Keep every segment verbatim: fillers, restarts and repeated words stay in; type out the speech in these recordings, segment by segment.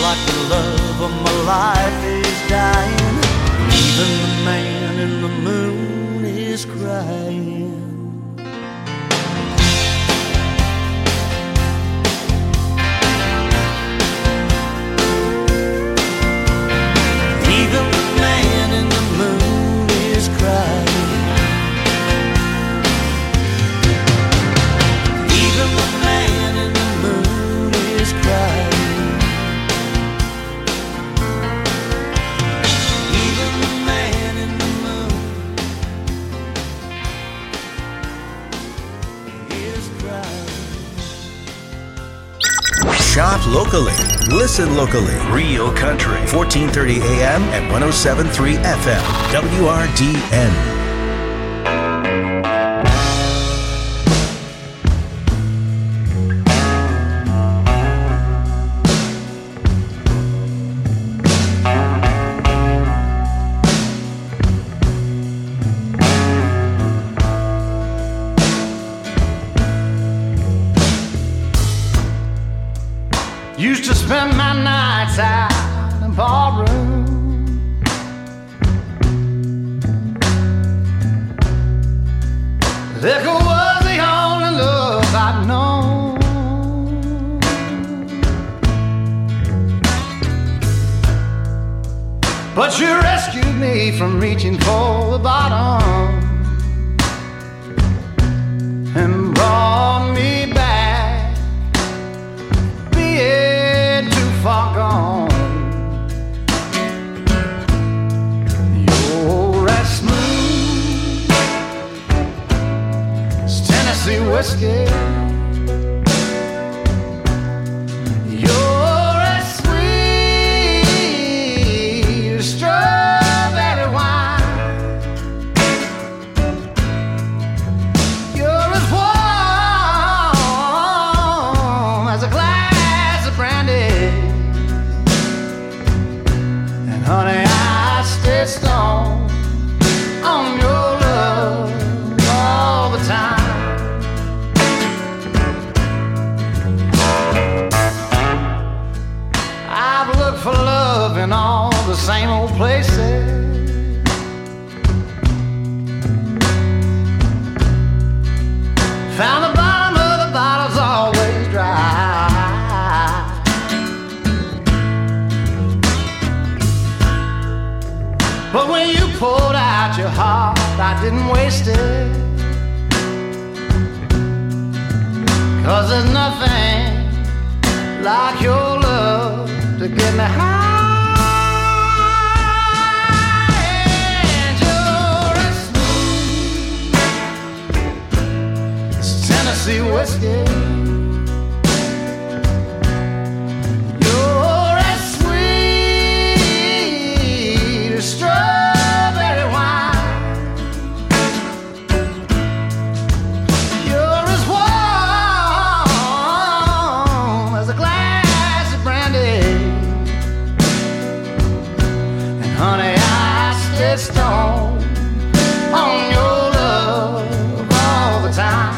like the love of my life is dying. Even the man in the moon is crying. Even the man in the moon is crying. Even the man in the moon is crying. Even the man in the moon is crying. Shop locally. Listen locally. Real Country. fourteen thirty A M and one oh seven point three F M. W R D N. Used to spend my nights out in ballroom. Liquor was the only love I'd known. But you rescued me from reaching for the bottom and brought me back, being too far gone. You're as smooth as Tennessee whiskey. You're as sweet as strawberry wine. You're as warm as a glass of brandy. And honey, I stay strong on your love all the time. I've looked for love in all the same old places. Found the bottom of the bottle's always dry. But when you poured out your heart, I didn't waste it. 'Cause there's nothing like your love to get me high. And you're as smooth as Tennessee whiskey. You're as sweet as strawberry wine. You're as warm as a glass of brandy. And honey, I stay strong on your love all the time.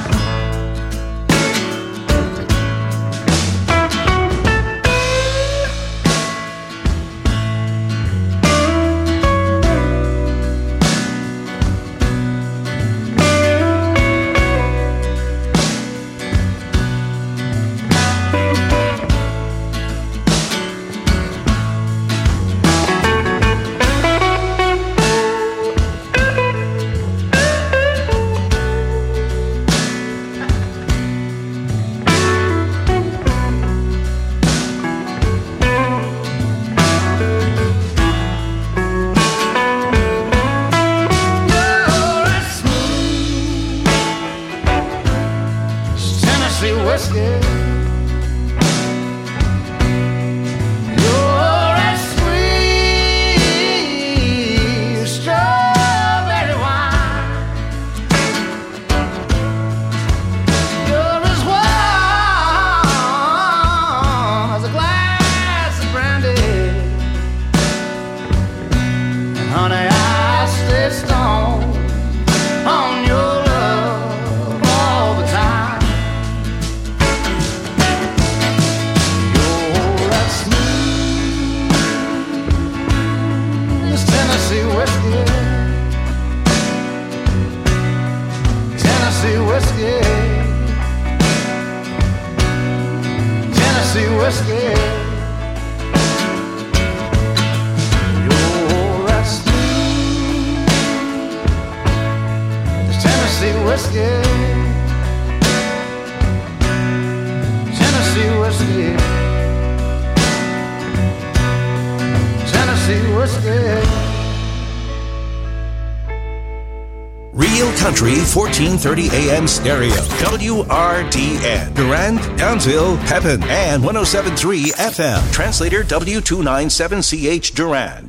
You're as smooth as Tennessee whiskey. You're as sweet as strawberry wine. You're as warm as a glass of brandy. And honey, I stay strong on your love all the time. You're as smooth whiskey. Tennessee whiskey. Tennessee whiskey. Real Country fourteen thirty A M stereo. W R D N. Durand, Downsville, Pepin, and one oh seven point three F M. Translator W two ninety-seven C H Durand.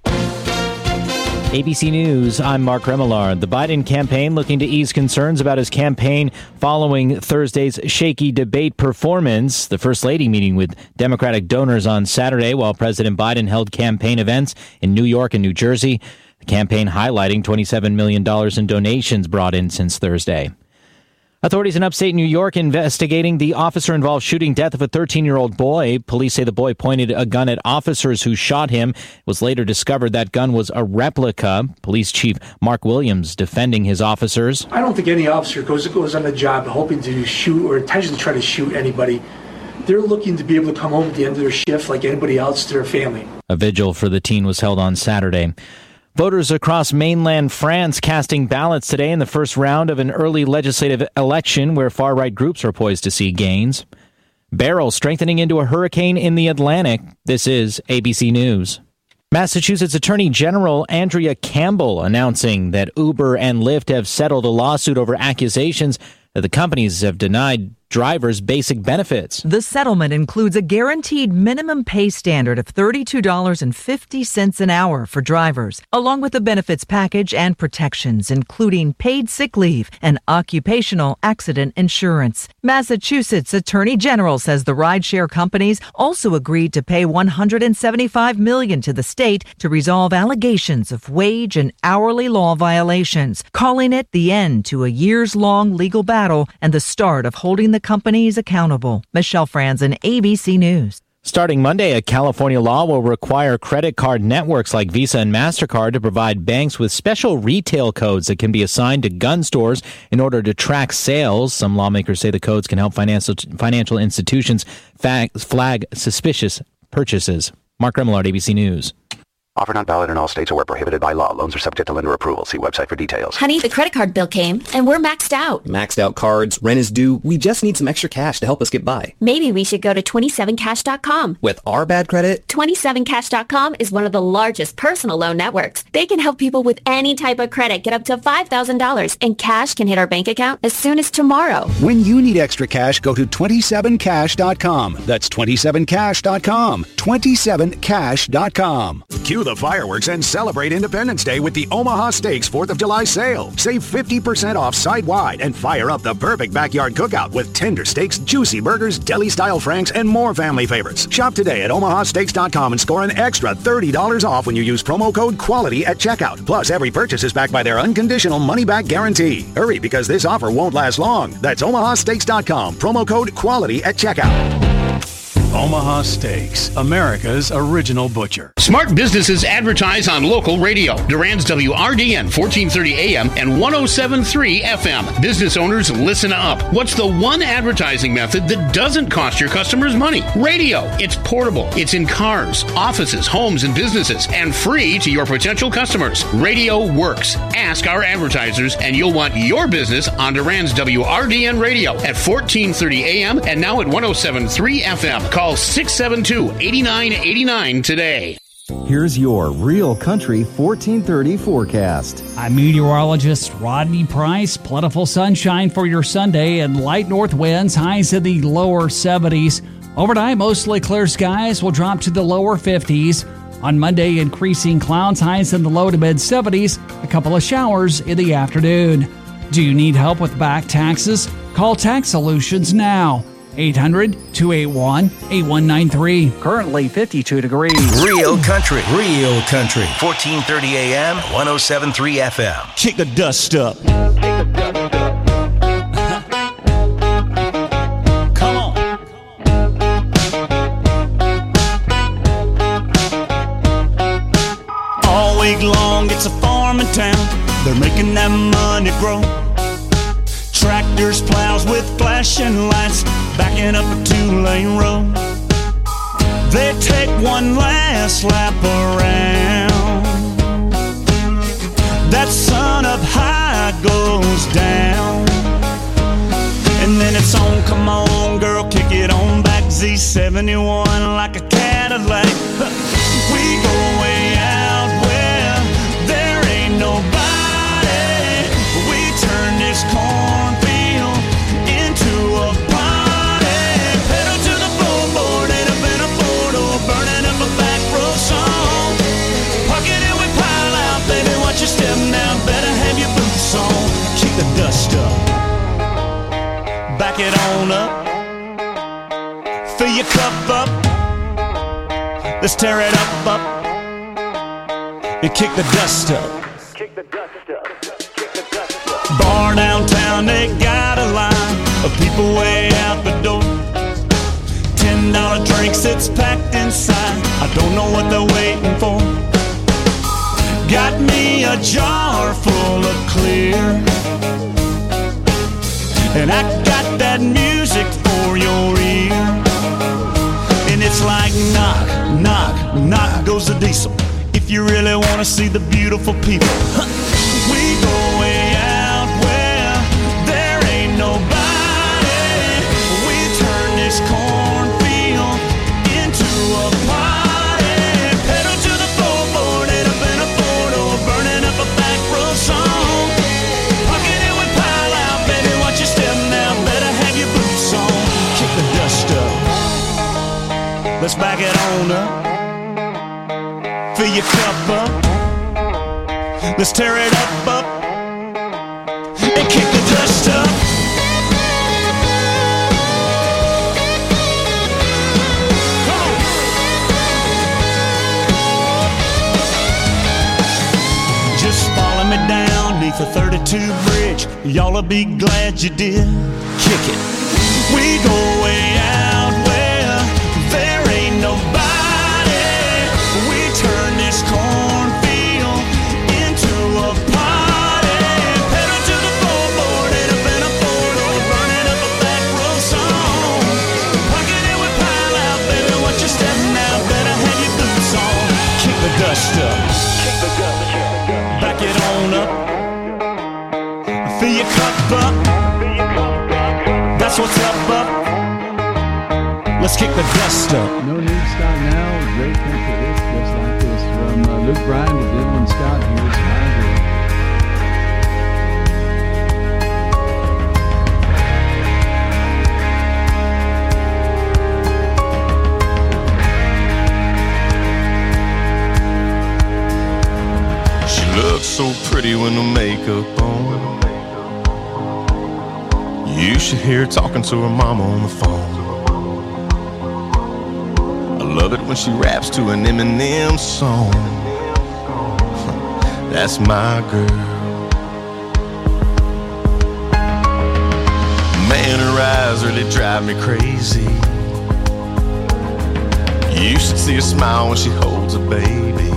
A B C News, I'm Mark Remillard. The Biden campaign looking to ease concerns about his campaign following Thursday's shaky debate performance. The First Lady meeting with Democratic donors on Saturday while President Biden held campaign events in New York and New Jersey. The campaign highlighting twenty-seven million dollars in donations brought in since Thursday. Authorities in upstate New York investigating the officer-involved shooting death of a thirteen-year-old boy. Police say the boy pointed a gun at officers who shot him. It was later discovered that gun was a replica. Police Chief Mark Williams defending his officers. I don't think any officer goes goes on the job hoping to shoot or intentionally try to shoot anybody. They're looking to be able to come home at the end of their shift like anybody else to their family. A vigil for the teen was held on Saturday. Voters across mainland France casting ballots today in the first round of an early legislative election where far-right groups are poised to see gains. Beryl strengthening into a hurricane in the Atlantic. This is A B C News. Massachusetts Attorney General Andrea Campbell announcing that Uber and Lyft have settled a lawsuit over accusations that the companies have denied drivers basic benefits. The settlement includes a guaranteed minimum pay standard of thirty-two dollars and fifty cents an hour for drivers, along with a benefits package and protections, including paid sick leave and occupational accident insurance. Massachusetts Attorney General says the rideshare companies also agreed to pay one hundred seventy-five million dollars to the state to resolve allegations of wage and hourly law violations, calling it the end to a years-long legal battle and the start of holding the companies accountable. Michelle Franzen, A B C News. Starting Monday, a California law will require credit card networks like Visa and MasterCard to provide banks with special retail codes that can be assigned to gun stores in order to track sales. Some lawmakers say the codes can help financial financial institutions flag, flag suspicious purchases. Mark Remillard, A B C News. Offer not valid in all states or where prohibited by law. Loans are subject to lender approval. See website for details. Honey, the credit card bill came, and we're maxed out. Maxed out cards, rent is due. We just need some extra cash to help us get by. Maybe we should go to twenty-seven cash dot com. With our bad credit? twenty-seven cash dot com is one of the largest personal loan networks. They can help people with any type of credit get up to five thousand dollars, and cash can hit our bank account as soon as tomorrow. When you need extra cash, go to twenty-seven cash dot com. That's twenty-seven cash dot com. twenty-seven cash dot com. Cue the fireworks and celebrate Independence Day with the Omaha Steaks fourth of July sale. Save fifty percent off site-wide and fire up the perfect backyard cookout with tender steaks, juicy burgers, deli-style franks, and more family favorites. Shop today at omaha steaks dot com and score an extra thirty dollars off when you use promo code QUALITY at checkout. Plus, every purchase is backed by their unconditional money-back guarantee. Hurry, because this offer won't last long. That's omaha steaks dot com. Promo code QUALITY at checkout. Omaha Steaks, America's original butcher. Smart businesses advertise on local radio. Durand's W R D N fourteen thirty A M and one oh seven point three F M. Business owners, listen up. What's the one advertising method that doesn't cost your customers money? Radio. It's portable. It's in cars, offices, homes, and businesses, and free to your potential customers. Radio works. Ask our advertisers, and you'll want your business on Durand's W R D N radio at fourteen thirty A M and now at one oh seven point three F M. Call six seven two, eight nine eight nine today. Here's your Real Country fourteen thirty forecast. I'm meteorologist Rodney Price. Plentiful sunshine for your Sunday and light north winds, highs in the lower seventies. Overnight, mostly clear skies will drop to the lower fifties. On Monday, increasing clouds, highs in the low to mid seventies, a couple of showers in the afternoon. Do you need help with back taxes? Call Tax Solutions now. eight hundred, two eight one, eight one nine three. Currently fifty-two degrees. Real Country. Real Country. fourteen thirty A M, one oh seven point three F M. Kick the dust up. Come on. All week long, it's a farming town. They're making that money grow. Tractors, plows with flashing lights, backing up a two-lane road. They take one last lap around. That sun up high goes down. song, come on, girl, kick it on back. Z seventy-one like a Cadillac. We go way out where there ain't nobody. We turn this cornfield into a party. Pedal to the floorboard, ain't up in a four-door, burning up a back row song. Parking it, we pile out, baby, watch your step now. Better have your boots on. Kick the dust up, back it on up. Fill your cup up, let's tear it up, up, and kick the dust up. Bar downtown, they got a line of people way out the door. Ten dollar drinks, it's packed inside. I don't know what they're waiting for. Got me a jar full of clear, and I got that music for your ear. And it's like knock, knock, knock goes the diesel. If you really want to see the beautiful people, we go way out where there ain't nobody. We turn this cornfield into a party. Pedal to the floorboard, ain't up in a four-door, burning up a back row song. Parking it, we pile out, baby, watch your step now. Better have your boots on. Kick the dust up, let's back it on up. Fill your cup up, let's tear it up, up, and kick the dust up. Come on. Just follow me down neath the thirty-two bridge. Y'all'll be glad you did. Kick it. We go way out where there ain't nobody. We turn this cornfield into a party. Pedal to the floorboard, ain't up in a four-door, burning up a back row song. Parking it, we pile out, baby, watch your step now. Better have your boots on. Kick the dust up, back it on up. Fill your cup up, that's what's up, up. Let's kick the dust up. No Need Stop Now, great country hits just like this from uh, Luke Bryan to Dylan Scott. Here's My girl. She looks so pretty with no makeup on. You should hear her talking to her mama on the phone. Love it when she raps to an Eminem song. That's my girl. Man, her eyes really drive me crazy. You should see her smile when she holds a baby.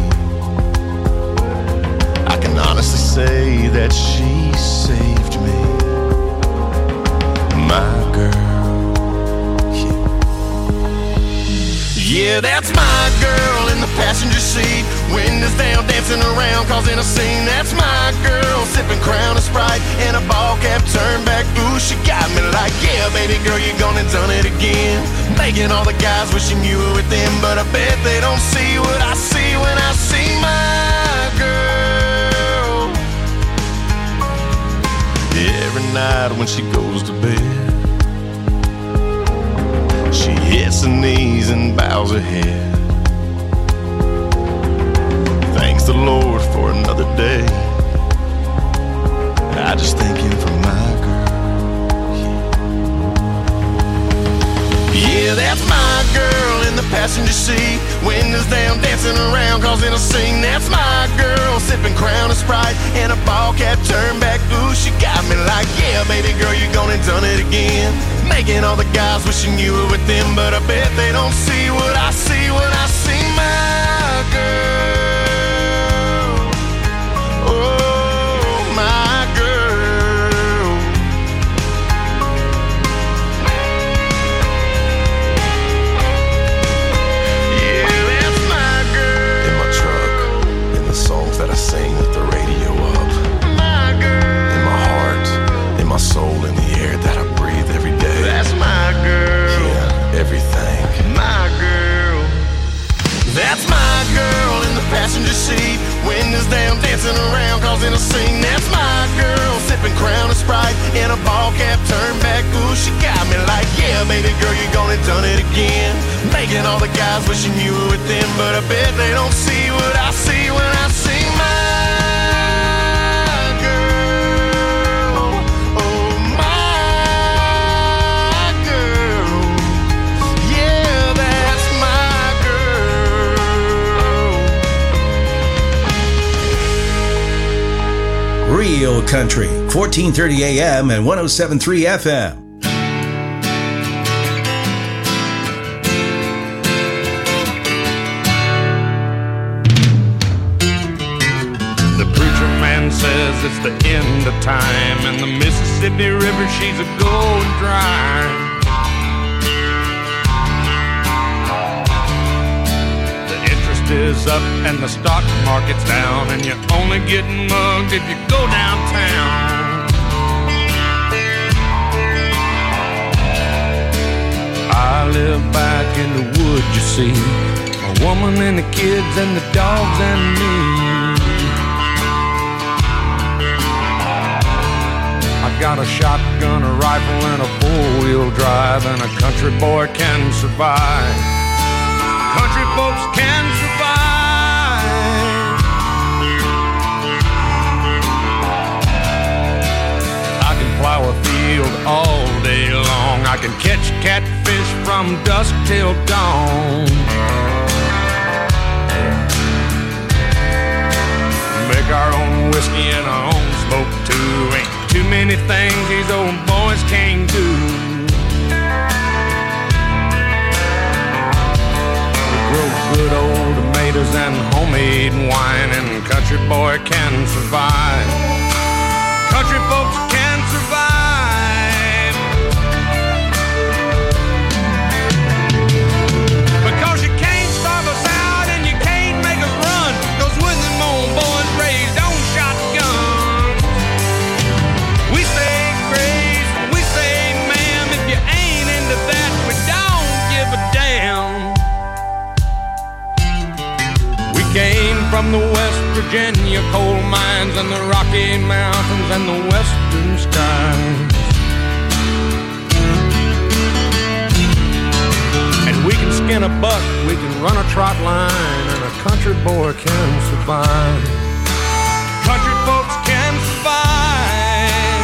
I can honestly say that she saved me. My girl. Yeah, that's my girl in the passenger seat. Windows down, dancing around, causing a scene. That's my girl, sipping Crown and Sprite and a ball cap turned back. Ooh, she got me like, yeah, baby girl, you gone and done it again. Making all the guys wishing you were with them, but I bet they don't see what I see when I see my girl. Every night when she goes to bed, she hits her knees and bows her head. Thanks the Lord for another day. I just thank Him for my girl. Yeah, that's my girl in the passenger seat. Windows down, dancing around, causing a scene. That's my girl, sipping Crown and Sprite and a ball cap turned back. Ooh, she got me like, yeah, baby girl, you gone and done it again. Making all the guys wishing you were with them, but I bet they don't see what I see when I see my girl. Oh, my girl. Yeah, that's my girl. In my truck, in the songs that I sing with the radio up. My girl. In my heart, in my soul, in the air that I breathe every day. passenger seat. Windows down, dancing around, causing a scene. That's my girl, sipping Crown and Sprite in a ball cap, turned back. Ooh, she got me like, yeah, baby girl, you gone and done it again. Making all the guys wishing you were with them, but I bet they don't see what I see when I see my girl. Oh, my girl. Yeah, that's my girl. Real Country, fourteen thirty A M and one oh seven point three F M. Says it's the end of time, and the Mississippi River, she's a going dry. The interest is up and the stock market's down, and you're only getting mugged if you go downtown. I live back in the woods, you see, a woman and the kids and the dogs and me. Got a shotgun, a rifle, and a four-wheel drive, and a country boy can survive. Country folks can survive. I can plow a field all day long. I can catch catfish from dusk till dawn. Make our own whiskey and our own smoke too. Ain't too many things these old boys can't do. We grow good old tomatoes and homemade wine, and country boy can survive. Country folks can survive. Because you can't starve us out and you can't make us run, 'cause when them old boys raised on shotguns, we say grace, we say ma'am, if you ain't into that, we don't give a damn. We came from the West Virginia coal mines and the Rocky Mountains and the western skies. And we can skin a buck, we can run a trot line, and a country boy can survive. Country folks can survive.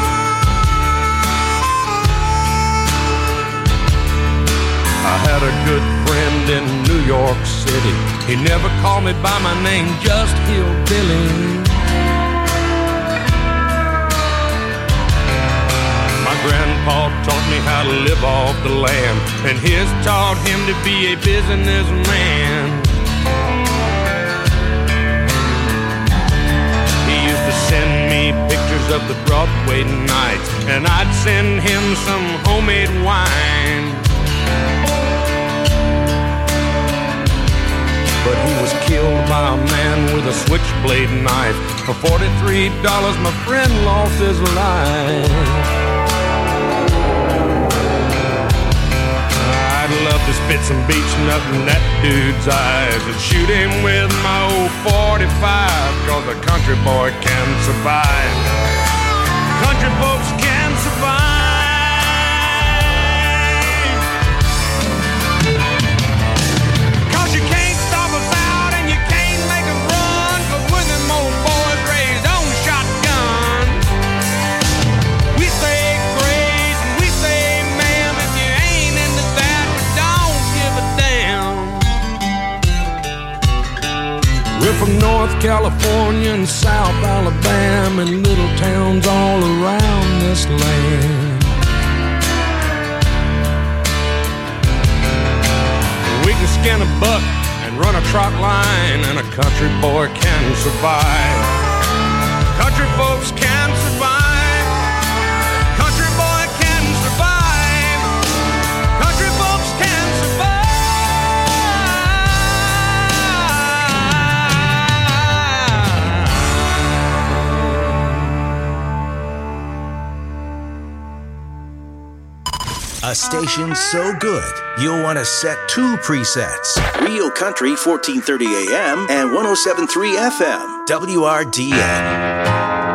I had a good friend in New York City. He never called me by my name, just Hillbilly. My grandpa taught me how to live off the land, and his taught him to be a businessman. He used to send me pictures of the Broadway nights, and I'd send him some homemade wine. But he was killed by a man with a switchblade knife. For forty-three dollars, my friend lost his life. I'd love to spit some beach nut in that dude's eyes and shoot him with my old forty-five, 'cause a country boy can survive. Country folks can survive. We're from North California and South Alabama and little towns all around this land. We can skin a buck and run a trot line, and a country boy can survive. Country folks can survive. Country boy can survive. Country folks can survive. A station so good, you'll want to set two presets. Real Country fourteen thirty A M and one oh seven point three F M. W R D N.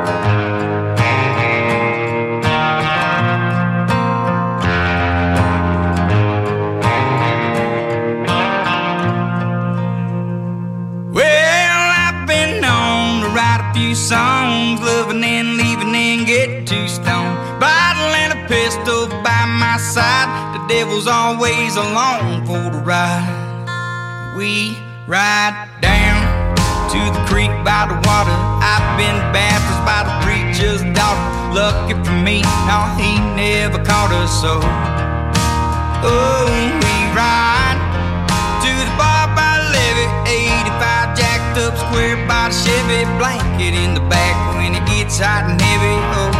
Songs, loving and leaving and get too stoned. Bottle and a pistol by my side. The devil's always along for the ride. We ride down to the creek by the water. I've been baptized by the preacher's daughter. Lucky for me, no, he never caught us so. Oh, we ride to the bar by the levee, eighty-five jacked up square by the Chevy, blanket in the back when it gets hot and heavy. Oh,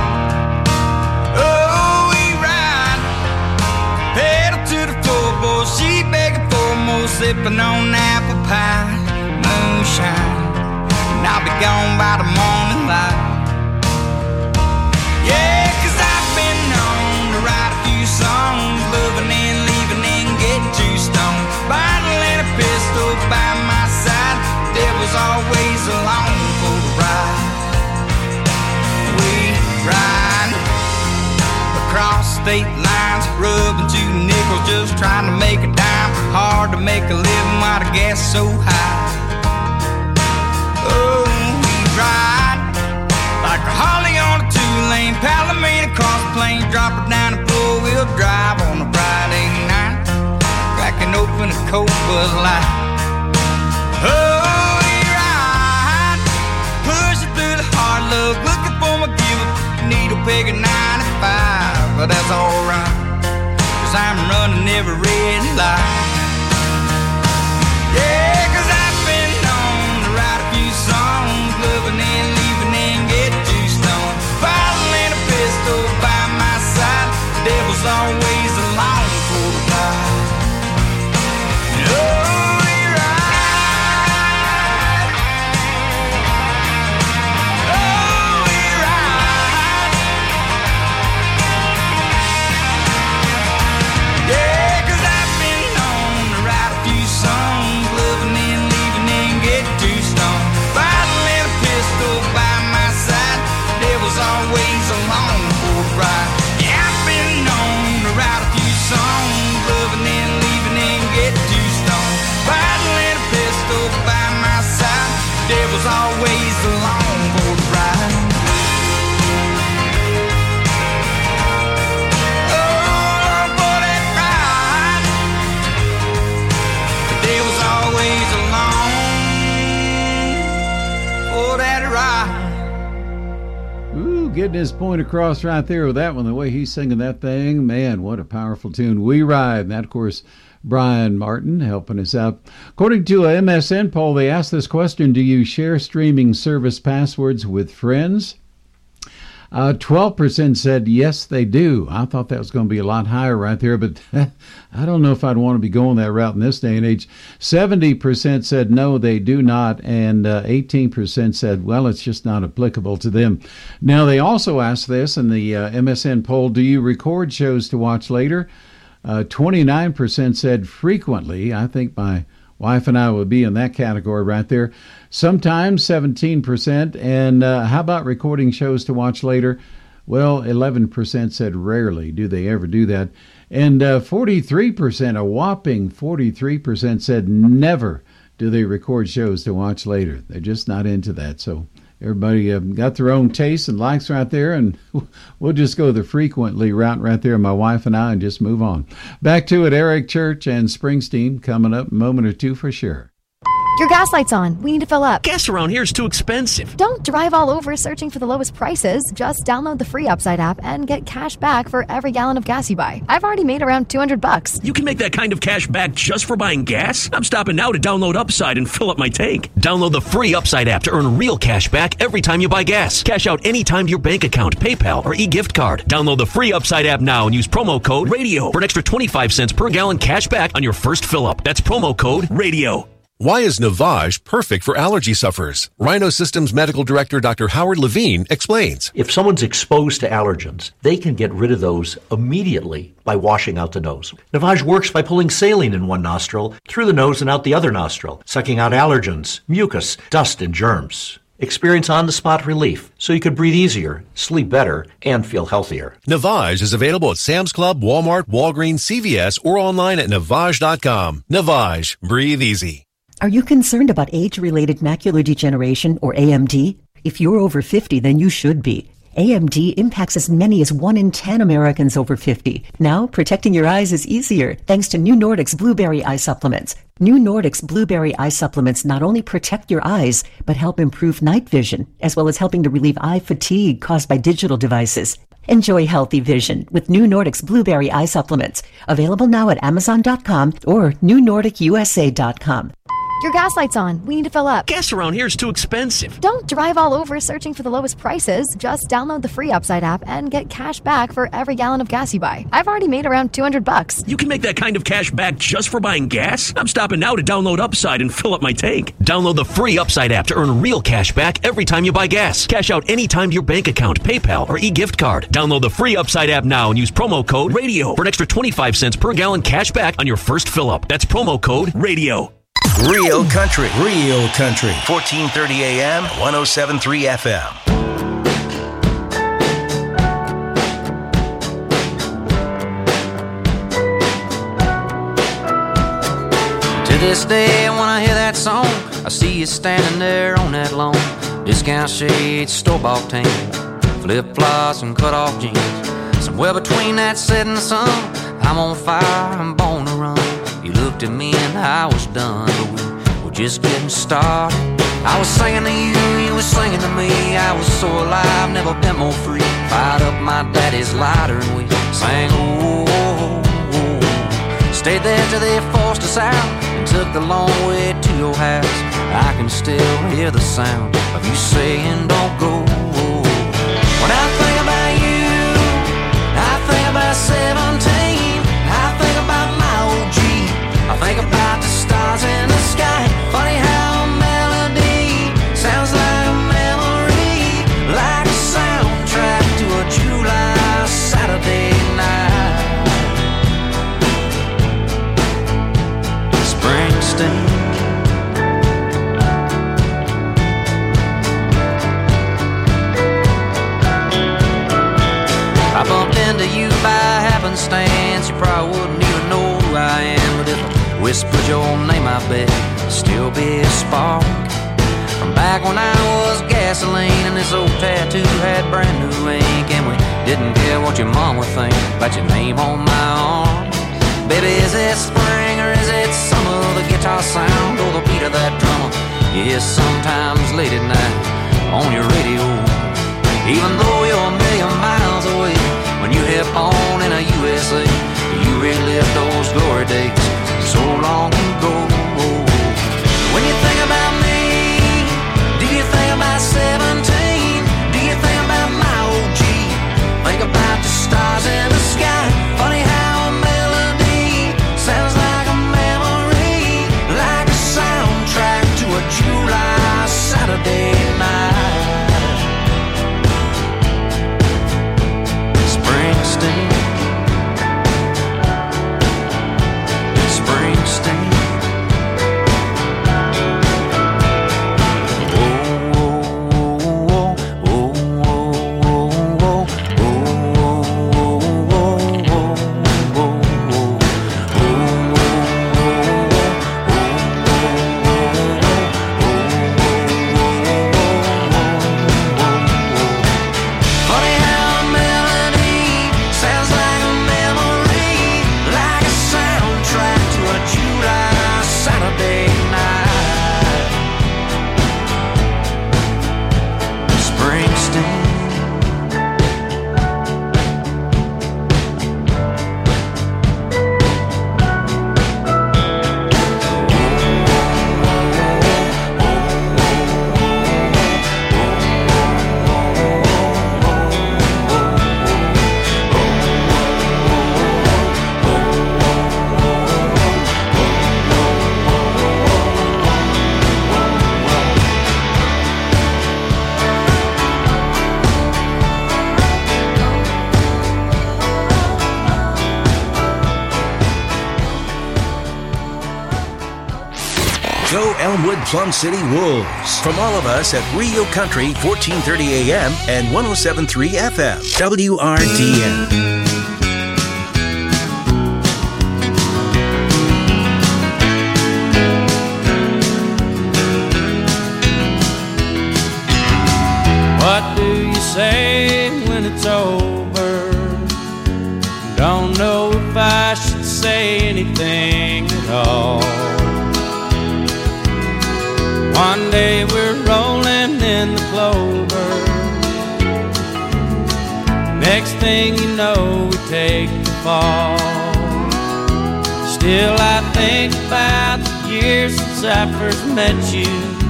oh, we ride, pedal to the floorboard, she begging for more, sipping on apple pie, moonshine, and I'll be gone by the morning light. Yeah, 'cause I've been known to write a few songs, loving and leaving and get too stoned. Bottle and a pistol by my side, devil's always along for the ride. We ride across state lines, rubbing two nickels, just trying to make a dime. Hard to make a living while the gas is so high. Oh, we ride like a Harley on a two-lane, Palomino across the plain, drop it down a four-wheel drive on a Friday night, cracking open a Coke Bud Light. Oh, we ride, pushing through the hard luck, looking for my give-up, needle peg at ninety-five, but that's alright, 'cause I'm running every red light. Yeah, 'cause I've been known to write a few songs, loving and leaving and get too stoned. Bottle and a pistol by my side, the devil's always along for the ride. Oh, always along for the ride. Yeah, I've been known to write a few songs, loving and leaving and get too stoned. Bottle and a pistol by my side, devil's always along for the ride. Oh, for that ride, the devil's always along for that ride. Ooh, getting his point across right there with that one, the way he's singing that thing. Man, what a powerful tune. We Ride. And that, of course, Brian Martin helping us out. According to a M S N poll, they asked this question: do you share streaming service passwords with friends? Uh, twelve percent said yes, they do. I thought that was going to be a lot higher right there, but I don't know if I'd want to be going that route in this day and age. seventy percent said no, they do not, and uh, eighteen percent said, well, it's just not applicable to them. Now, they also asked this in the uh, M S N poll: do you record shows to watch later? Uh, twenty-nine percent said frequently. I think my wife and I would be in that category right there. Sometimes, seventeen percent. And uh, how about recording shows to watch later? Well, eleven percent said rarely do they ever do that. And uh, forty-three percent, a whopping forty-three percent said never do they record shows to watch later. They're just not into that. So everybody uh, got their own tastes and likes right there, and we'll just go the frequently route right there, my wife and I, and just move on. Back to it, Eric Church and Springsteen coming up in a moment or two for sure. Your gas light's on. We need to fill up. Gas around here is too expensive. Don't drive all over searching for the lowest prices. Just download the free Upside app and get cash back for every gallon of gas you buy. I've already made around two hundred bucks. You can make that kind of cash back just for buying gas? I'm stopping now to download Upside and fill up my tank. Download the free Upside app to earn real cash back every time you buy gas. Cash out anytime to your bank account, PayPal, or e-gift card. Download the free Upside app now and use promo code RADIO for an extra twenty-five cents per gallon cash back on your first fill up. That's promo code RADIO. Why is Navage perfect for allergy sufferers? Rhino Systems Medical Director Doctor Howard Levine explains. If someone's exposed to allergens, they can get rid of those immediately by washing out the nose. Navage works by pulling saline in one nostril, through the nose and out the other nostril, sucking out allergens, mucus, dust, and germs. Experience on-the-spot relief so you can breathe easier, sleep better, and feel healthier. Navage is available at Sam's Club, Walmart, Walgreens, C V S, or online at Navage dot com. Navage. Breathe easy. Are you concerned about age-related macular degeneration, or A M D? If you're over fifty, then you should be. A M D impacts as many as one in ten Americans over fifty. Now, protecting your eyes is easier thanks to New Nordic's Blueberry Eye Supplements. New Nordic's Blueberry Eye Supplements not only protect your eyes, but help improve night vision, as well as helping to relieve eye fatigue caused by digital devices. Enjoy healthy vision with New Nordic's Blueberry Eye Supplements. Available now at Amazon dot com or New Nordic U S A dot com. Your gas light's on. We need to fill up. Gas around here is too expensive. Don't drive all over searching for the lowest prices. Just download the free Upside app and get cash back for every gallon of gas you buy. I've already made around two hundred bucks. You can make that kind of cash back just for buying gas? I'm stopping now to download Upside and fill up my tank. Download the free Upside app to earn real cash back every time you buy gas. Cash out anytime to your bank account, PayPal, or e-gift card. Download the free Upside app now and use promo code RADIO for an extra twenty-five cents per gallon cash back on your first fill up. That's promo code RADIO. Real country, real country. fourteen thirty A M, one oh seven point three F M. To this day, when I hear that song, I see you standing there on that lawn. Discount shades, store-bought tan, flip-flops and cut-off jeans. Somewhere between that set and the sun, I'm on fire, I'm born to run. You looked at me and I was done, but we were just getting started. I was singing to you, you were singing to me. I was so alive, never been more free. Fired up my daddy's lighter and we sang, oh, oh, oh. Stayed there till they forced us out and took the long way to your house. I can still hear the sound of you saying, don't go. When I think about you, I think about seventeen. I think about my old Jeep. I think about the stars in the sky. Funny how a melody sounds like a memory, like a soundtrack to a July Saturday night. Springsteen. I bumped into you by happenstance. You probably wouldn't even know who I am, but if I whispered your name, I bet it'd still be a spark from back when I was gasoline and this old tattoo had brand new ink, and we didn't care what your mom would think about your name on my arm. Baby, is it spring or is it summer? The guitar sound or the beat of that drummer you hear sometimes late at night on your radio. Even though you're a million miles away, when you hit on in a U S A, you relive those glory days so long ago. When you think about me, do you think about seventeen? Do you think about my old Jeep? Think about the stars in the sky. Funny how a melody sounds like a memory, like a soundtrack to a July Saturday night. Springsteen, Springsteen. Homewood Plum City Wolves. From all of us at Rio Country, fourteen thirty A M and one oh seven point three F M, W R D N. What do you say when it's over? Don't know if I should say anything at all. One day we're rolling in the clover. Next thing you know, we take the fall. Still I think about the years since I first met you,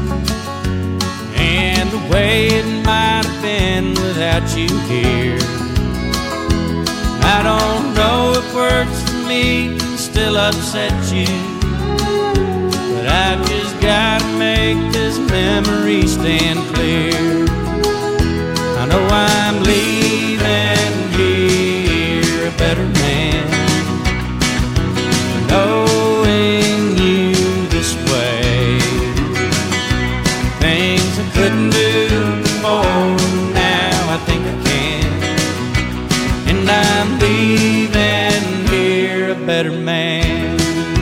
and the way it might have been without you here. I don't know if words for me can still upset you, but I've just gotta make this memory stand clear. I know I'm leaving here a better man, knowing you this way. Things I couldn't do before, now I think I can. And I'm leaving here a better man.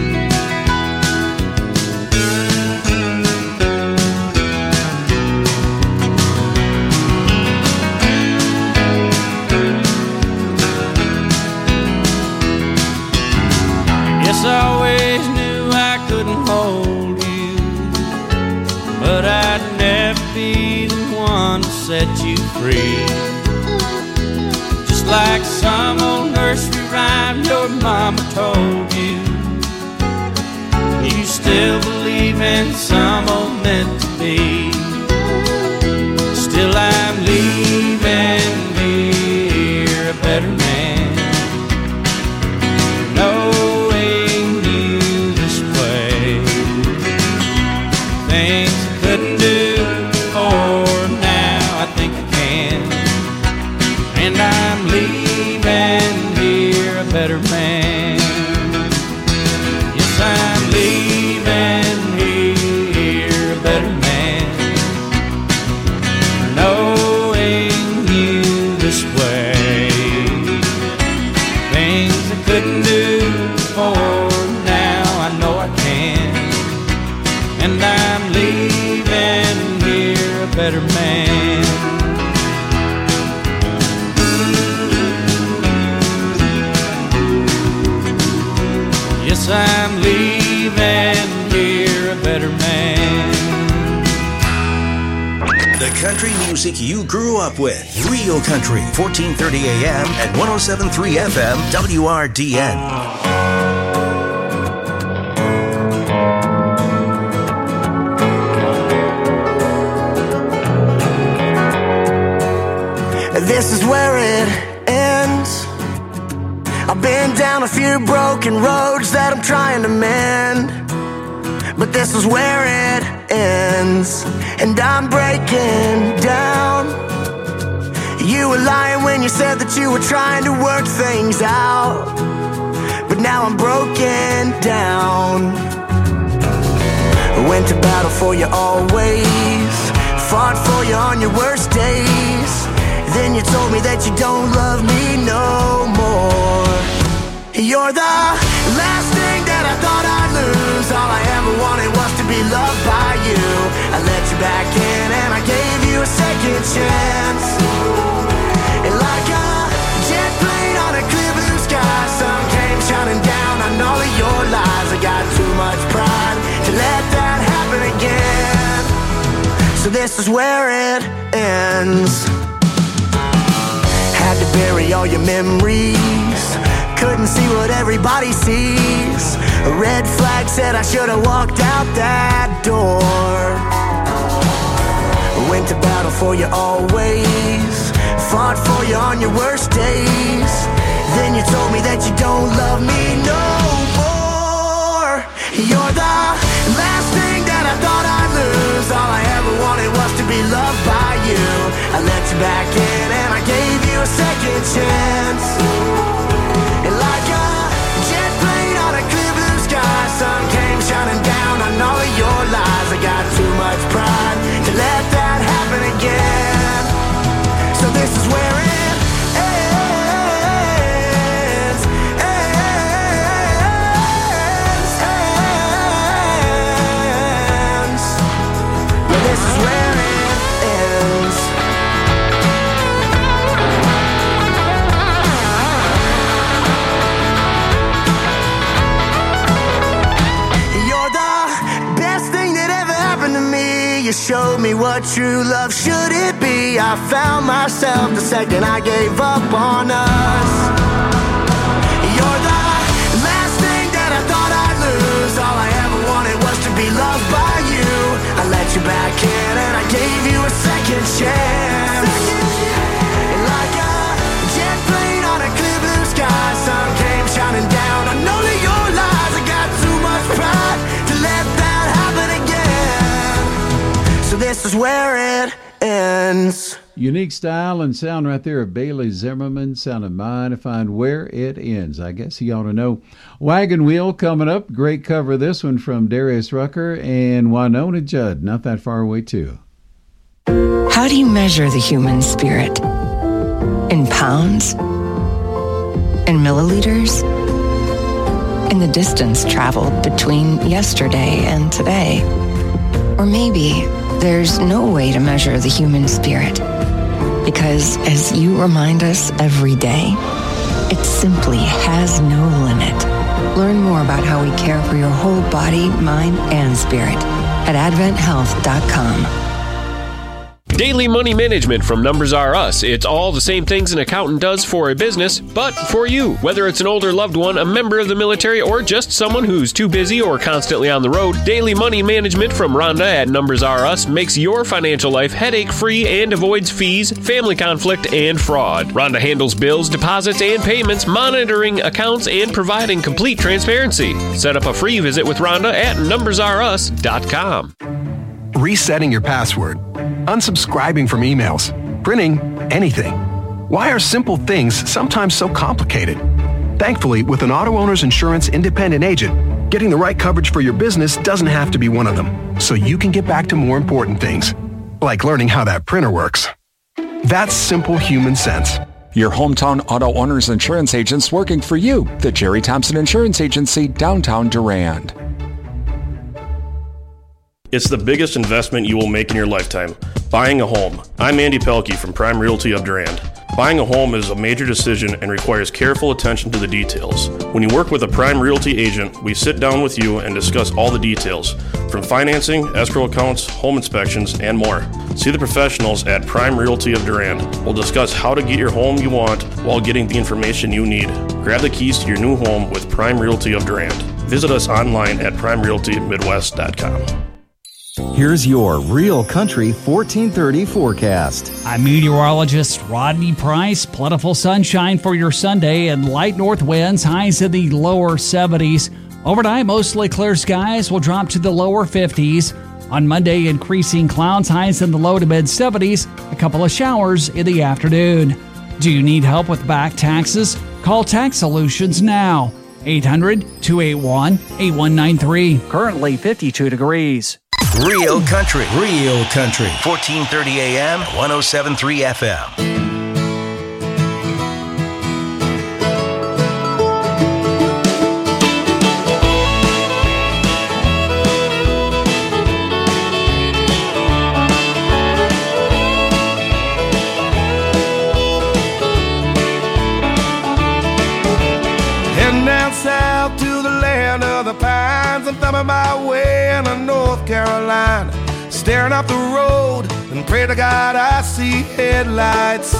Yes, I always knew I couldn't hold you, but I'd never be the one to set you free. Just like some old nursery rhyme your mama told you, you still believe in some old meant to be. Still I'm leaving here a better man, knowing you this way. Things I couldn't do before, now I think I can. And I'm leaving here a better man. Yes, I'm leaving here a better man, knowing you this way. Things I couldn't do before, now I know I can. And I'm leaving here a better man. Yes, I'm leaving here a better man. The country music you grew up with. Rio Country, fourteen thirty A M and one oh seven point three F M, W R D N. This is where it ends. I've been down a few broken roads that I'm trying to mend, but this is where it ends, and I'm breaking down. You were lying when you said that you were trying to work things out, but now I'm broken down. I went to battle for you always, fought for you on your worst days. Then you told me that you don't love me no more. You're the last thing that I thought I'd lose. All I ever wanted was to be loved by you. I let you back in and I gave you a second chance. And like a jet plane on a clear blue sky, sun came shining down on all of your lies. I got too much pride to let that happen again. So this is where it ends. Had to bury all your memories, couldn't see what everybody sees. A red flag said I should have walked out that door. Went to battle for you always, fought for you on your worst days. Then you told me that you don't love me no more. You're the last thing that I thought I'd lose. All I ever wanted was to be loved by you. I let you back in and I gave you a second chance. And like a jet plane on a clear blue sky, sun came shining down on all of your lies. I you showed me what true love should it be. I found myself the second I gave up on us. You're the last thing that I thought I'd lose. All I ever wanted was to be loved by you. I let you back in and I gave you a second chance. And like a jet plane on a clear blue sky, sun came shining down. I know that your lies, I got too much pride to let that happen again. So this is where it ends. Unique style and sound right there of Bailey Zimmerman. Sounded mine to find where it ends. I guess he ought to know. Wagon Wheel coming up. Great cover, this one from Darius Rucker and Winona Judd. Not that far away, too. How do you measure the human spirit? In pounds? In milliliters? In the distance traveled between yesterday and today? Or maybe there's no way to measure the human spirit, because as you remind us every day, it simply has no limit. Learn more about how we care for your whole body, mind, and spirit at advent health dot com. Daily Money Management from Numbers R Us. It's all the same things an accountant does for a business, but for you. Whether it's an older loved one, a member of the military, or just someone who's too busy or constantly on the road, Daily Money Management from Rhonda at Numbers R Us makes your financial life headache-free and avoids fees, family conflict, and fraud. Rhonda handles bills, deposits, and payments, monitoring accounts, and providing complete transparency. Set up a free visit with Rhonda at numbers r us dot com. Resetting your password, unsubscribing from emails, printing anything. Why are simple things sometimes so complicated? Thankfully, with an Auto Owners Insurance independent agent, getting the right coverage for your business doesn't have to be one of them, so you can get back to more important things, like learning how that printer works. That's simple human sense. Your hometown Auto Owners Insurance agents working for you. The Jerry Thompson Insurance Agency, downtown Durand. It's the biggest investment you will make in your lifetime, buying a home. I'm Andy Pelkey from Prime Realty of Durand. Buying a home is a major decision and requires careful attention to the details. When you work with a Prime Realty agent, we sit down with you and discuss all the details, from financing, escrow accounts, home inspections, and more. See the professionals at Prime Realty of Durand. We'll discuss how to get your home you want while getting the information you need. Grab the keys to your new home with Prime Realty of Durand. Visit us online at prime realty midwest dot com. Here's your Real Country fourteen thirty forecast. I'm meteorologist Rodney Price. Plentiful sunshine for your Sunday and light north winds, highs in the lower seventies. Overnight, mostly clear skies will drop to the lower fifties. On Monday, increasing clouds, highs in the low to mid seventies. A couple of showers in the afternoon. Do you need help with back taxes? Call Tax Solutions now. eight hundred, two eight one, eight one nine three. Currently fifty-two degrees. Real Country, Real Country, fourteen thirty A M, one oh seven point three F M. Heading down south to the land of the pines. I'm thumbing my way into North Carolina, staring up the road and pray to God I see headlights.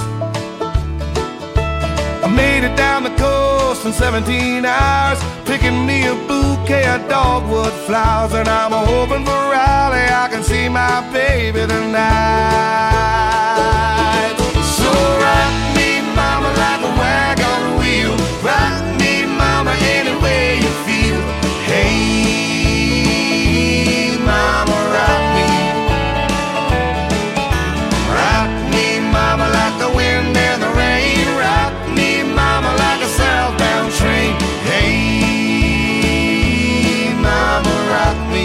I made it down the coast in seventeen hours, picking me a bouquet of dogwood flowers, and I'm hoping for Raleigh I can see my baby tonight. So rock me, mama, like a wagon wheel. Rock me, mama, any way you feel. Hey, mama, rock me. Rock me, mama, like the wind and the rain. Rock me, mama, like a southbound train. Hey, mama, rock me.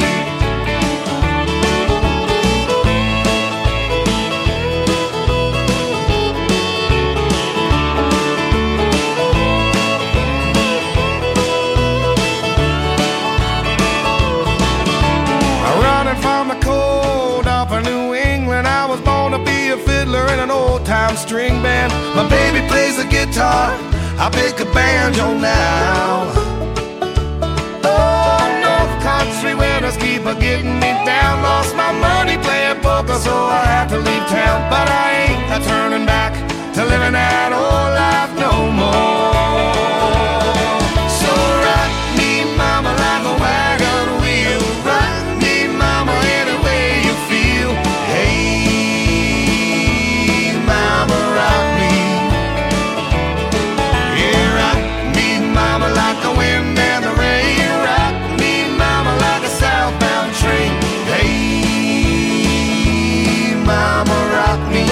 From the cold off of New England, I was born to be a fiddler in an old-time string band. My baby plays the guitar, I pick a banjo now. Oh, North Country winners keep a getting me down. Lost my money playing like to leave town, but I ain't a turning back to living that old life no more. So rock me, mama, like a wagon wheel. Rock me, mama, any way you feel. Hey, mama, rock me. Yeah, rock me, mama, like the wind and the rain. Rock me, mama, like a southbound train. Hey, mama, rock me.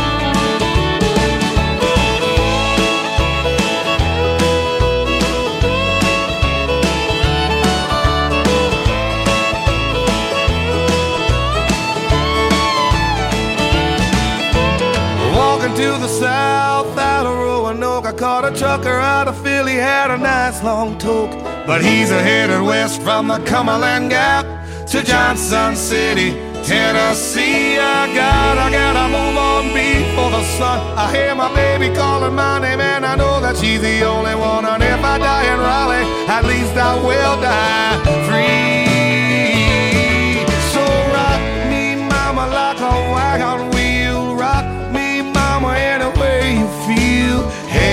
Walking to the south out of Roanoke, I caught a trucker out of Philly, had a nice long toke. But he's a headed west from the Cumberland Gap to Johnson City, Tennessee. I gotta, gotta move on before the sun. I hear my baby calling my name and I know that she's the only one. And if I die in Raleigh, at least I will die free. So rock me, mama, like a wagon wheel. Rock me, mama, any way you feel.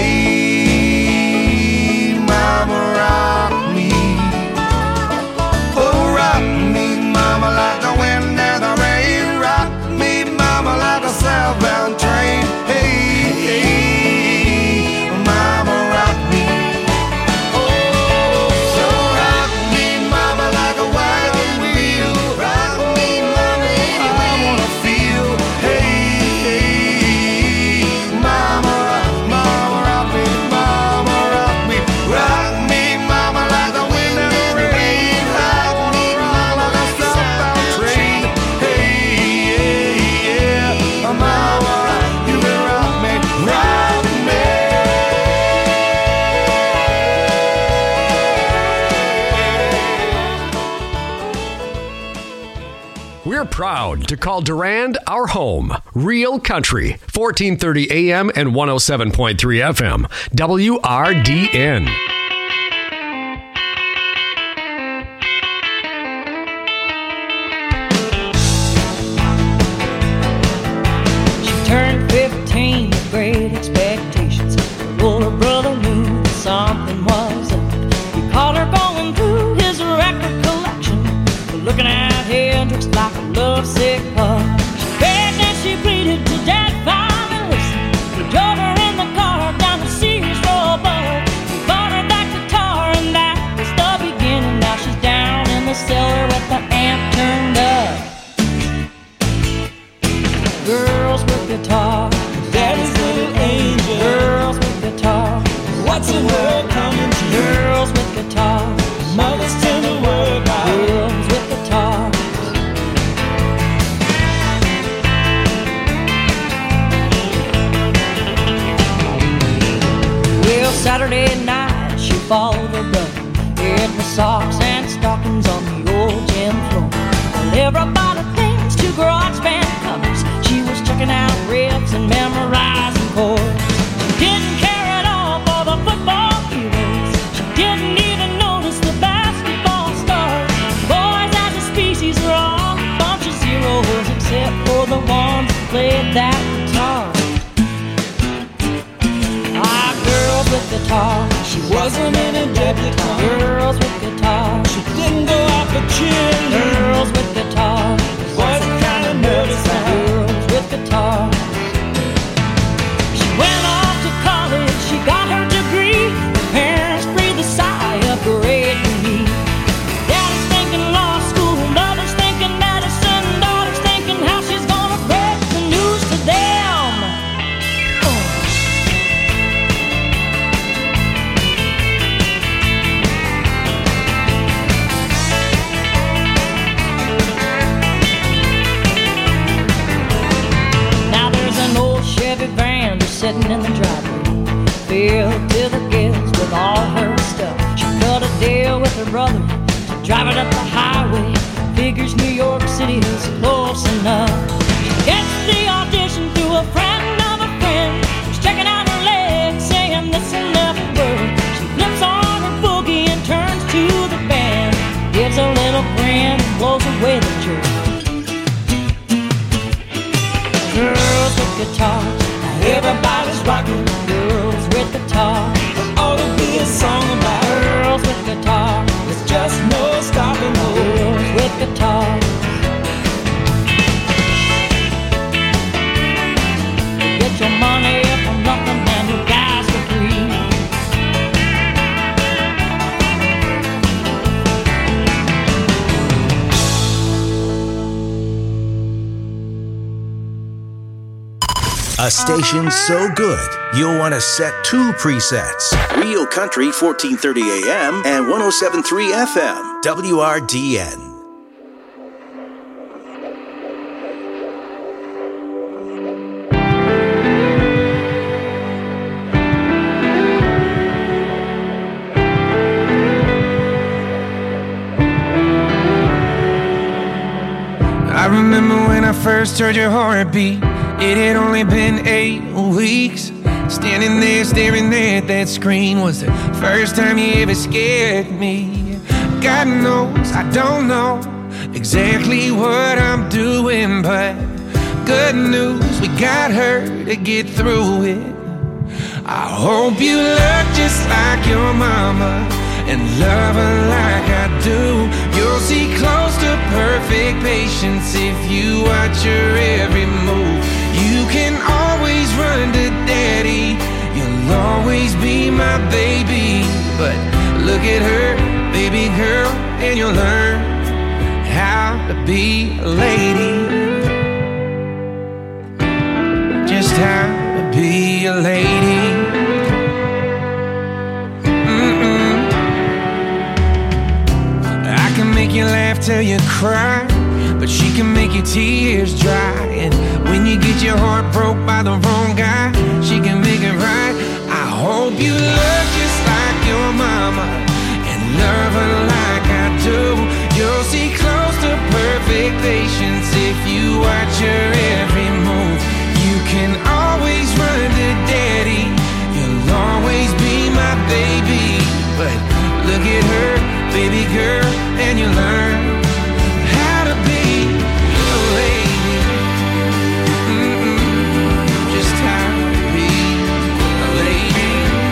Hey, mama, rock me. Oh, rock me, mama, like the wind and the rain. Rock me, mama, like a southbound train. Hey, hey, mama, rock me. Oh, so rock me, mama, like a wagon wheel. Rock me, mama, any way I wanna feel. Hey, hey, mama, rock, mama, rock me, mama, rock me. Rock me, mama, like the wind and the rain. Rock me, mama, like a southbound train. Hey, yeah, yeah, mama, you can rock me, rock me. We're proud to call Durand our home. Real Country, fourteen thirty A M and one oh seven point three F M. W R D N. She turned fifteen with great expectations. Her older brother knew that something was up. He caught her going through his record collection, looking at Hendrix like a lovesick pup. She begged and she pleaded till Dad finally listened. He drove her in the car down to Sears Roebuck. He bought her that guitar and that was the beginning. Now she's down in the cellar with the amp turned up. Girls with guitars, Daddy's little angel. Girls with guitars, what's the world coming to? Girls with guitars, mother's tender word. Girls with guitars. Well, Saturday night she followed her brother in the socks and stockings on the old gym floor. Well, everybody thinks to garage band covers. She was checking out riffs and memorizing chords. She didn't care at all for the football heroes. She didn't even notice the basketball stars. Boys as a species are all a bunch of zeros, except for the ones that played that guitar. Ah, girls with guitars. She wasn't in a debutante. Girls with guitars. She didn't go out for children. Girls with guitars. Wasn't kind of nervous. Girls with guitars. She went off to college. She got her degree. Her parents breathed a sigh of great relief. Daddy's thinking law school. Mother's thinking medicine. Daughter's thinking how she's gonna break the news to them. Oh. Now there's an old Chevy van just sitting in the driveway, filled to the gills with all her stuff. She cut a deal with her brother to drive it up the highway. Figures New York City is close enough. She gets the audition through a friend of a friend who's checking out her legs, saying this will never work. She flips on her boogie and turns to the band, gives a little grin, blows away the jerk. A station so good, you'll want to set two presets. Real Country, fourteen thirty A M and one oh seven point three F M, W R D N. I remember when I first heard your heartbeat. It had only been eight weeks. Standing there staring at that screen was the first time you ever scared me. God knows I don't know exactly what I'm doing, but good news, we got her to get through it. I hope you look just like your mama and love her like I do. You'll see close to perfect patience if you watch her every move. You can always run to daddy, you'll always be my baby. But look at her, baby girl, and you'll learn how to be a lady. Just how to be a lady. Make you laugh till you cry, but she can make your tears dry. And when you get your heart broke by the wrong guy, she can make it right. I hope you look just like your mama and love her like I do. You'll see close to perfect patience if you watch her every move. You can always run to daddy, you'll always be my baby. But look at her, baby girl, and you learn how to be a lady. Mm-mm. Just how to be a lady.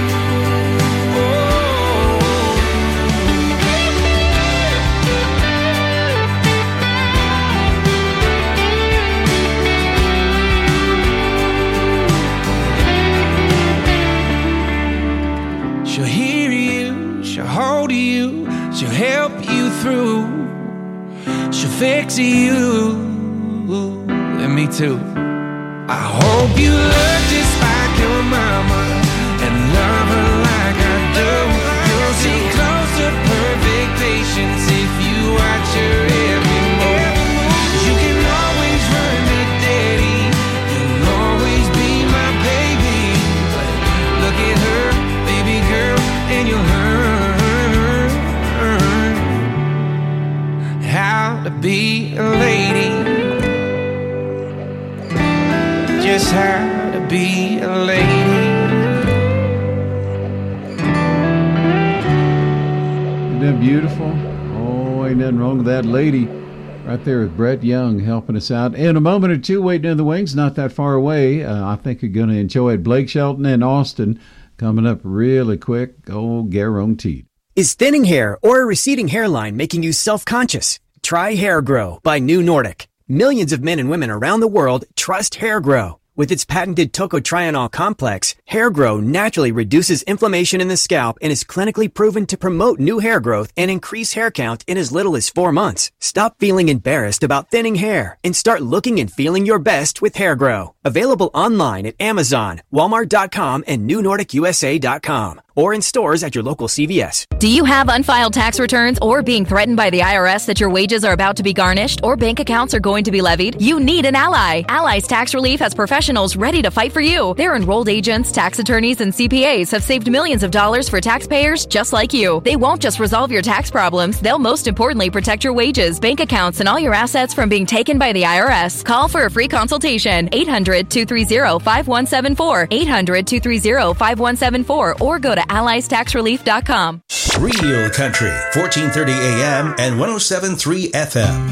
Oh. She'll hear you, she'll hold you, she'll help you through, she'll fix you, and me too. I hope you look just like your mama and love her like I do. You'll see close to perfect patience if you watch her every move. You can always run to daddy, you'll always be my baby. But look at her, baby girl, and you'll learn how to be a lady. Just how to be a lady. Isn't that beautiful? Oh, ain't nothing wrong with that lady. Right there with Brett Young helping us out. In a moment or two, waiting in the wings, not that far away. Uh, I think you're going to enjoy it. Blake Shelton and Austin coming up really quick. Oh, guaranteed. Is thinning hair or a receding hairline making you self-conscious? Try Hair Grow by New Nordic. Millions of men and women around the world trust Hair Grow. With its patented tocotrienol complex, Hair Grow naturally reduces inflammation in the scalp and is clinically proven to promote new hair growth and increase hair count in as little as four months. Stop feeling embarrassed about thinning hair and start looking and feeling your best with Hair Grow. Available online at Amazon, Walmart dot com, and New Nordic U S A dot com. Or in stores at your local C V S. Do you have unfiled tax returns or being threatened by the I R S that your wages are about to be garnished or bank accounts are going to be levied? You need an ally. Allies Tax Relief has professionals ready to fight for you. Their enrolled agents, tax attorneys, and C P As have saved millions of dollars for taxpayers just like you. They won't just resolve your tax problems, they'll most importantly protect your wages, bank accounts, and all your assets from being taken by the I R S. Call for a free consultation. eight hundred, two three zero, five one seven four. eight hundred, two three zero, five one seven four or go to allies tax relief dot com. Real Country, fourteen thirty A M and one oh seven point three F M.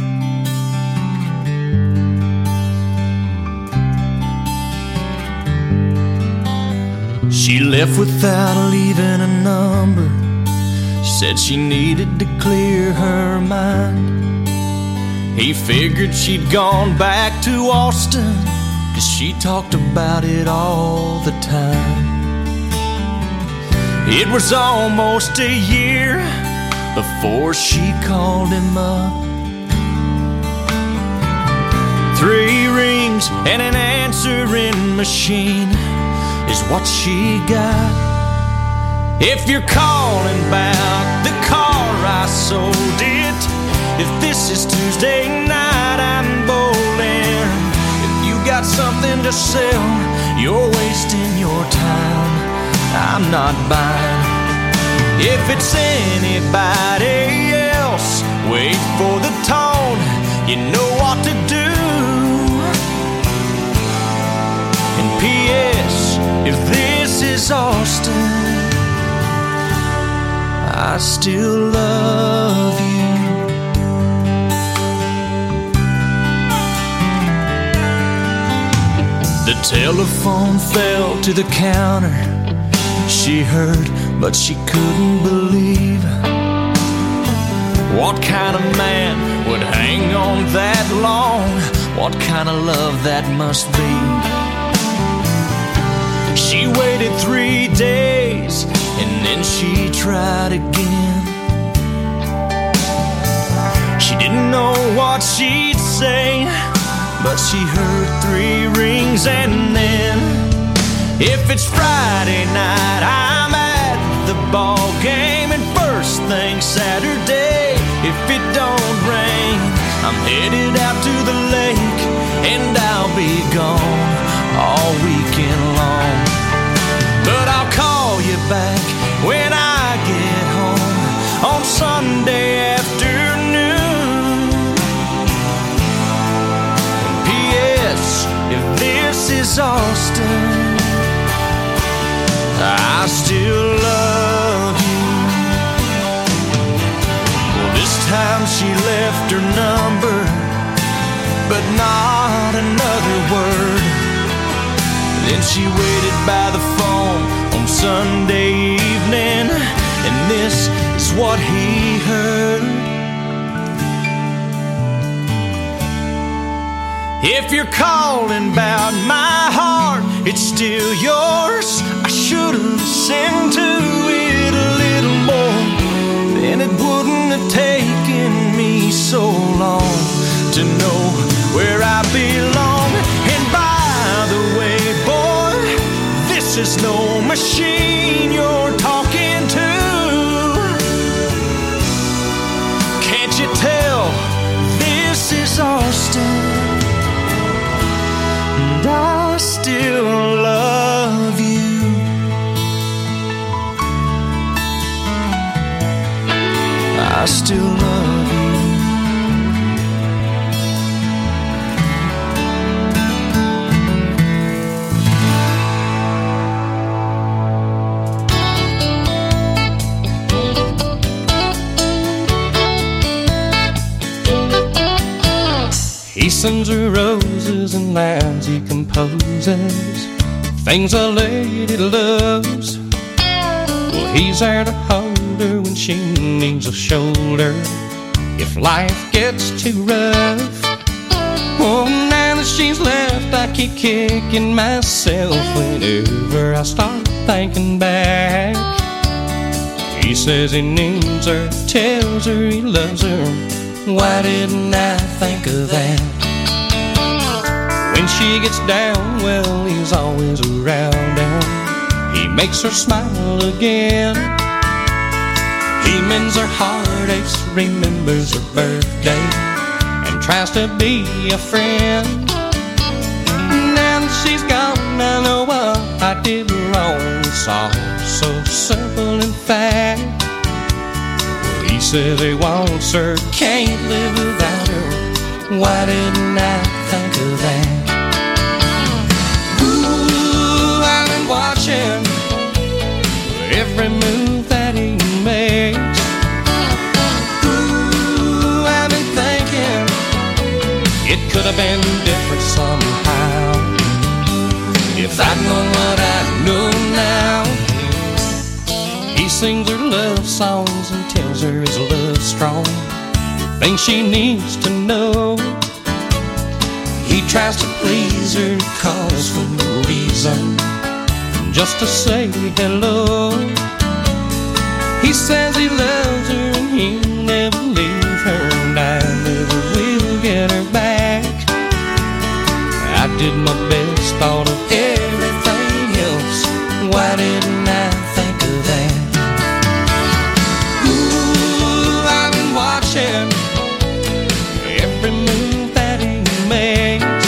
She left without leaving a number. She said she needed to clear her mind. He figured she'd gone back to Austin, 'cause she talked about it all the time. It was almost a year before she called him up. Three rings dreams and an answering machine is what she got. If you're calling about the car I sold it, if this is Tuesday night I'm bowling, if you got something to sell, you're wasting your time, I'm not buying. If it's anybody else, wait for the tone, you know what to do. And P S if this is Austin, I still love you. The telephone fell to the counter. She heard, but she couldn't believe. What kind of man would hang on that long? What kind of love that must be? She waited three days and then she tried again. She didn't know what she'd say, but she heard three rings and then, if it's Friday night, I'm at the ball game, and first thing Saturday, if it don't rain, I'm headed out to the lake, and I'll be gone all weekend long. But I'll call you back when I get home on Sunday afternoon. And P S if this is Austin, I still love you. Well, this time she left her number, but not another word. Then she waited by the phone on Sunday evening, and this is what he heard. If you're calling about my heart, it's still yours. I should have listened to it a little more, then it wouldn't have taken me so long to know where I belong. And by the way, boy, this is no machine you're talking to. Can't you tell this is Austin? And I still love you. I still love you. He sends her roses and lines he composes, things a lady loves. Well, he's there to hold her when she needs a shoulder, if life gets too rough. Oh, now that she's left, I keep kicking myself whenever I start thinking back. He says he needs her, tells her he loves her. Why didn't I think of that? When she gets down, well, he's always around and he makes her smile again. He mends her heartaches, remembers her birthday, and tries to be a friend. Now that she's gone, I know what I did wrong. It's all so simple in fact. He says he wants her, can't live without her. Why didn't I think of that? Ooh, I've been watching every move that he makes. Ooh, I've been thinking it could have been different somehow if I'd known what I know now. He sings her love songs and tells her his love's strong, things she needs to know. He tries to please her, calls for no reason, just to say hello. He says he loves her and he'll never leave her, and I never will get her back. I did my best, thought of everything else. Why didn't I think of that? Ooh, I've been watching every move that he makes.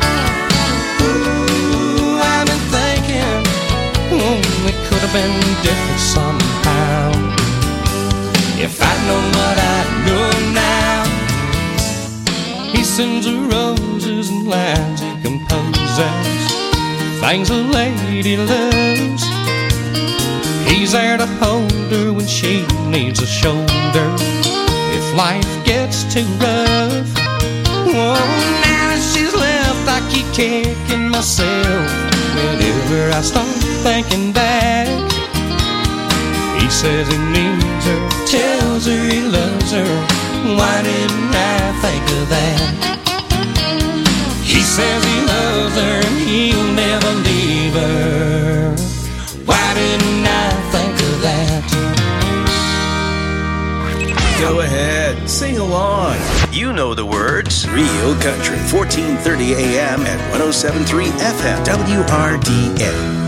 Ooh, I've been thinking, oh, it could have been different somehow. If I'd known what I know now. He sends her roses and lines he composes, things a lady loves. He's there to hold her when she needs a shoulder, if life gets too rough. Oh, now that she's left, I keep kicking myself whenever I start thinking back. He says he needs her, tells her he loves her. Why didn't I think of that? He says he loves her and he'll never leave her. Why didn't I think of that? Go ahead, sing along. You know the words. Real Country, fourteen thirty A M and one oh seven point three F M, W R D A.